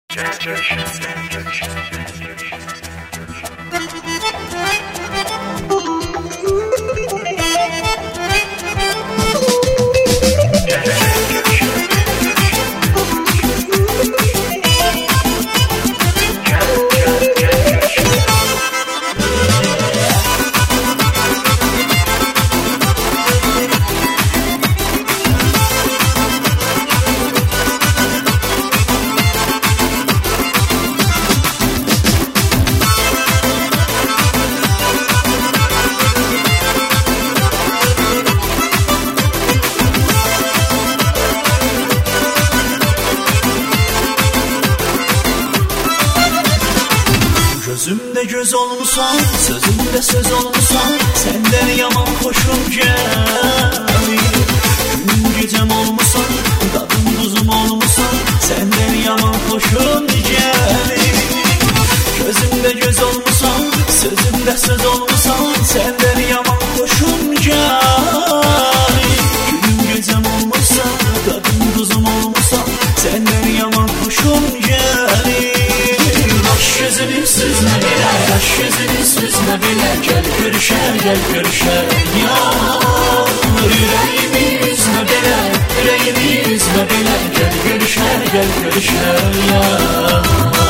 Gözümde göz olmuşsan, sözümde söz olmuşsan, senden yaman hoşum gelir. Gün gecem olmuşsan, dadım tuzum olmuşsan, senden yaman hoşum gelir. Gözümde göz olmuşsan, sözümde söz olmuşsan, senden yaman hoşum gelir. Gün gecem olmuşsan, dadım tuzum olmuşsan, senden yaman hoşum gelir. Baş gözünü süzme bile, baş gözünü süzme bile, gel görüşer, gel görüşer yar. Yüreğimi üzme bile, yüreğimi üzme bile, gel görüşer, gel görüşer yar.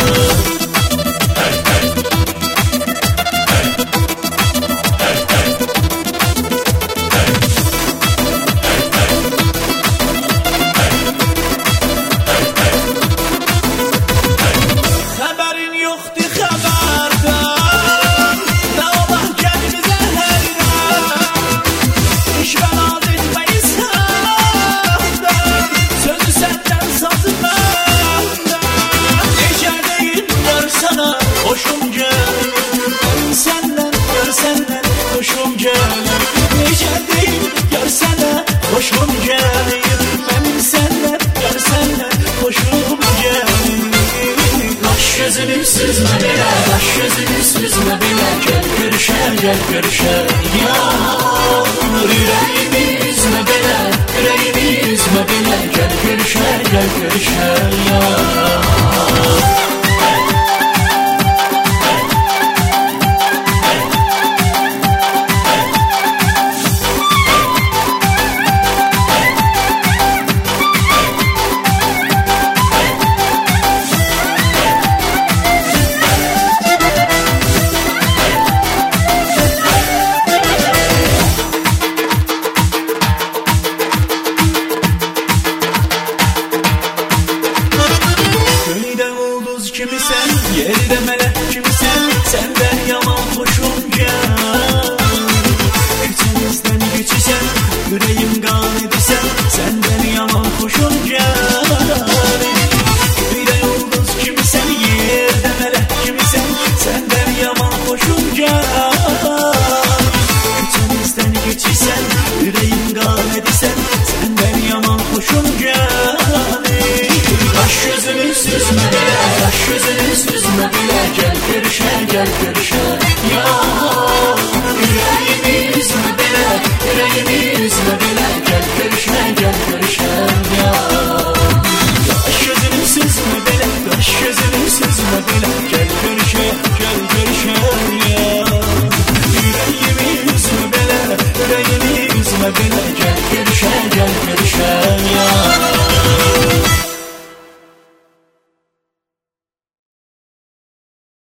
Hoşum gelir, senden görsenden hoşum gelir. Necə deyim, görsənə hoşum gelir. Benim senden görsenden hoşum gelir. Baş gözünü süzme bile, baş gözünü süzme bile, gel görüşer, gel görüşer yar. Yüreğimi üzme bile, yüreğimi üzme bile, gel görüşer, gel görüşer yar. Kimisən, yerde melek kimisən, senden yaman hoşum gelir. Küçemizden geçişen, yüreğim kan edisen, senden yaman hoşum gelir. Köyde yıldız kimisən, yerde melek kimisən, senden yaman hoşum gelir. Küçemizden geçişen, yüreğim kan edisen, senden yaman hoşum gelir. Baş gözünü süzme bile, baş gözünü süzme bile, gel görüşer, gel görüşer